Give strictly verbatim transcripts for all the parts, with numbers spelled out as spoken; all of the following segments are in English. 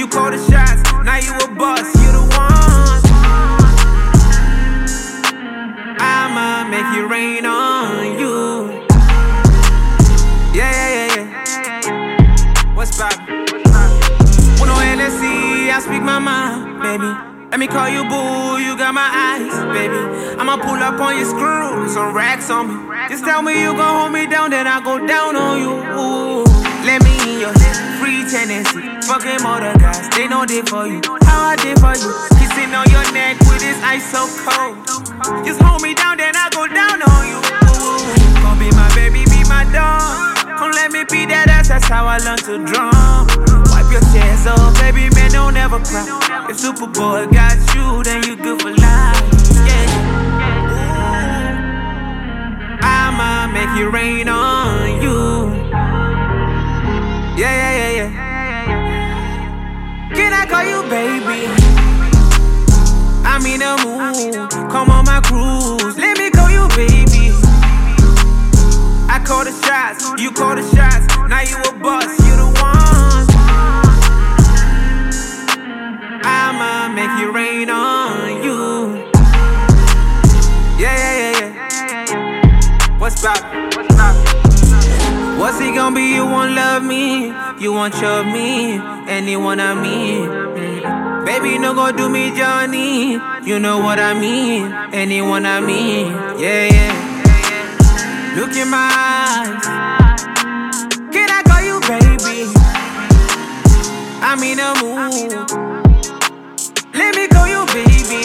call the shots, now you a boss, you the one. I'ma make it rain on you. Yeah, yeah, yeah, yeah. What's poppin'? With no N S C, I speak my mind, baby. Let me call you boo, you got my eyes, baby. I'ma pull up on your screw, some racks on me. Just tell me you gon' hold me down, then I go down on you. Ooh. Let me in your head, free tendency. Fucking other guys, they know they for you. How I did for you, kissing on your neck with this ice so cold. Just hold me down, then I go down on you. Ooh. Gon' be my baby, be my dog. Come let me be that ass, that's how I learn to drum. Wipe your tears off, baby, man, don't ever cry. If Superboy got you, then you good for life. Yeah. I'ma make it rain on you. Yeah, yeah, yeah, yeah. Can I call you baby? I'm in the mood. Come on my cruise. Let me call you baby. I call the shots, you call the shots. Now you a boss, you the one. I'ma make it rain on you. Yeah, yeah, yeah, yeah. What's poppin'? What's poppin'? What's it gon' be? You won't love me, you won't chub me, anyone I mean. Mm. Baby, no gon' do me Johnny, you know what I mean. Anyone I mean, yeah, yeah. Look in my eyes. Can I call you baby? I'm in the mood. Let me call you baby.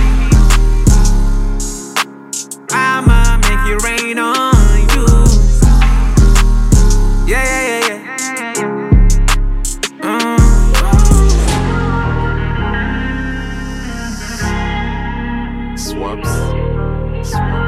I'ma make it rain on you. Yeah, yeah, yeah, yeah. Mm. Swaps. Swaps.